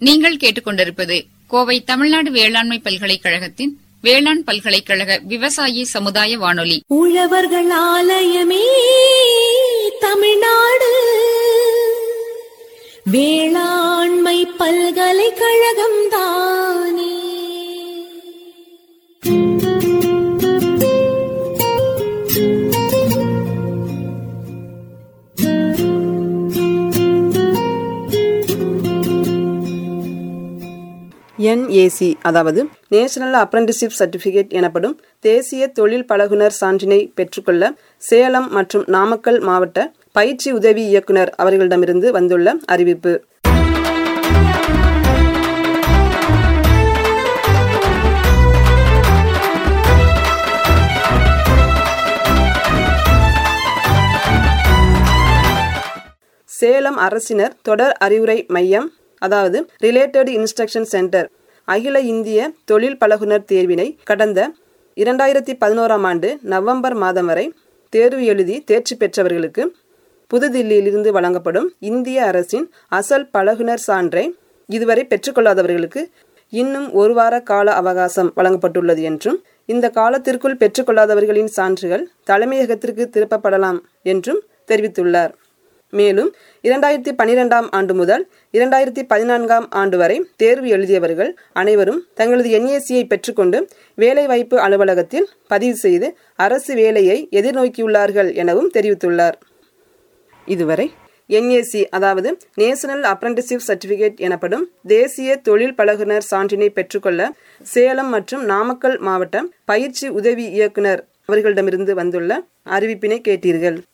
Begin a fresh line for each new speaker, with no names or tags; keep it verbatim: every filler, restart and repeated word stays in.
நீங்கள் கேட்டுக்கொண்டிருப்பது கோவை தமிழ்நாடு வேளாண்மை பல்கலைக்கழகத்தின் வேளாண் பல்கலைக்கழக விவசாயி சமுதாய வானொலி.
உழவர்கள் ஆலயமே தமிழ்நாடு வேளாண்மை பல்கலைக்கழகம் தானே.
என் ஏ சி அதாவது நேஷனல் அப்ரண்டிஸ்ஷிப் சர்டிபிகேட் எனப்படும் தேசிய தொழில் பழகுனர் சான்றினை பெற்றுக்கொள்ள சேலம் மற்றும் நாமக்கல் மாவட்ட பயிற்சி உதவி இயக்குனர் அவர்களிடமிருந்து வந்துள்ள அறிவிப்பு. சேலம் அரசினர் தொடர் அறிவுரை மையம் அதாவது ரிலேட்டட் இன்ஸ்ட்ரக்ஷன் சென்டர் அகில இந்திய தொழில் பழகுனர் தேர்வினை கடந்த இரண்டாயிரத்தி பதினோராம் ஆண்டு நவம்பர் மாதம் வரை தேர்வு எழுதி தேர்ச்சி பெற்றவர்களுக்கு புதுதில்லியிலிருந்து வழங்கப்படும் இந்திய அரசின் அசல் பழகுனர் சான்றை இதுவரை பெற்றுக்கொள்ளாதவர்களுக்கு இன்னும் ஒரு வார கால அவகாசம் வழங்கப்பட்டுள்ளது என்றும் இந்த காலத்திற்குள் பெற்றுக்கொள்ளாதவர்களின் சான்றுகள் தலைமையகத்திற்கு திருப்பப்படலாம் என்றும் தெரிவித்துள்ளார். மேலும் இரண்டாயிரத்தி பனிரெண்டாம் ஆண்டு முதல் இரண்டாயிரத்தி பதினான்காம் ஆண்டு வரை தேர்வு எழுதியவர்கள் அனைவரும் தங்களது என் ஏ சியை பெற்றுக்கொண்டு வேலைவாய்ப்பு அலுவலகத்தில் பதிவு செய்து அரசு வேலையை எதிர்நோக்கியுள்ளார்கள் எனவும் தெரிவித்துள்ளார். இதுவரை என் ஏ சி அதாவது நேஷனல் அப்ரண்டிஸ்ஷிப் சர்டிபிகேட் எனப்படும் தேசிய தொழில் பழகுனர் சான்றினை பெற்றுக்கொள்ள சேலம் மற்றும் நாமக்கல் மாவட்ட பயிற்சி உதவி இயக்குனர் அவர்களிடமிருந்து வந்துள்ள அறிவிப்பினை கேட்டீர்கள்.